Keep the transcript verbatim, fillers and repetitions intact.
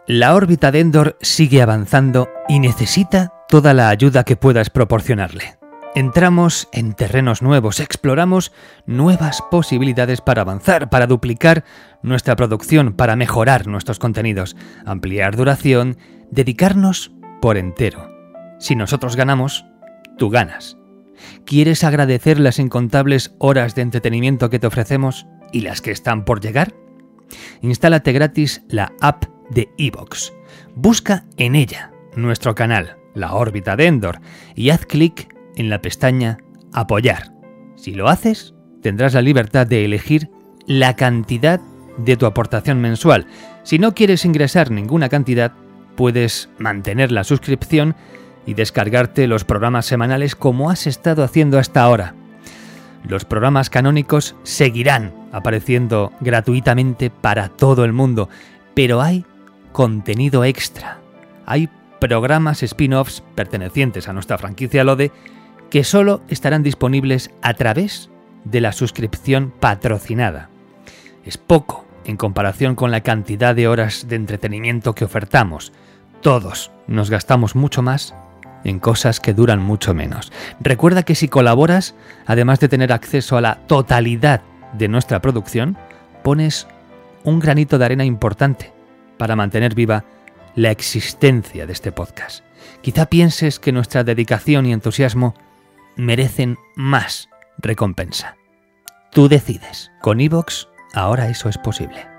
La órbita de Endor sigue avanzando y necesita toda la ayuda que puedas proporcionarle. Entramos en terrenos nuevos, exploramos nuevas posibilidades para avanzar, para duplicar nuestra producción, para mejorar nuestros contenidos, ampliar duración, dedicarnos por entero. Si nosotros ganamos, tú ganas. ¿Quieres agradecer las incontables horas de entretenimiento que te ofrecemos y las que están por llegar? Instálate gratis la app de iVoox. Busca en ella nuestro canal, La órbita de Endor, y haz clic en la pestaña Apoyar. Si lo haces, tendrás la libertad de elegir la cantidad de tu aportación mensual. Si no quieres ingresar ninguna cantidad, puedes mantener la suscripción y descargarte los programas semanales como has estado haciendo hasta ahora. Los programas canónicos seguirán apareciendo gratuitamente para todo el mundo, pero hay contenido extra. Hay programas spin-offs pertenecientes a nuestra franquicia Lode que solo estarán disponibles a través de la suscripción patrocinada. Es poco en comparación con la cantidad de horas de entretenimiento que ofertamos. Todos nos gastamos mucho más en cosas que duran mucho menos. Recuerda que si colaboras, además de tener acceso a la totalidad de nuestra producción, pones un granito de arena importante para mantener viva la existencia de este podcast. Quizá pienses que nuestra dedicación y entusiasmo merecen más recompensa. Tú decides. Con iVoox ahora eso es posible.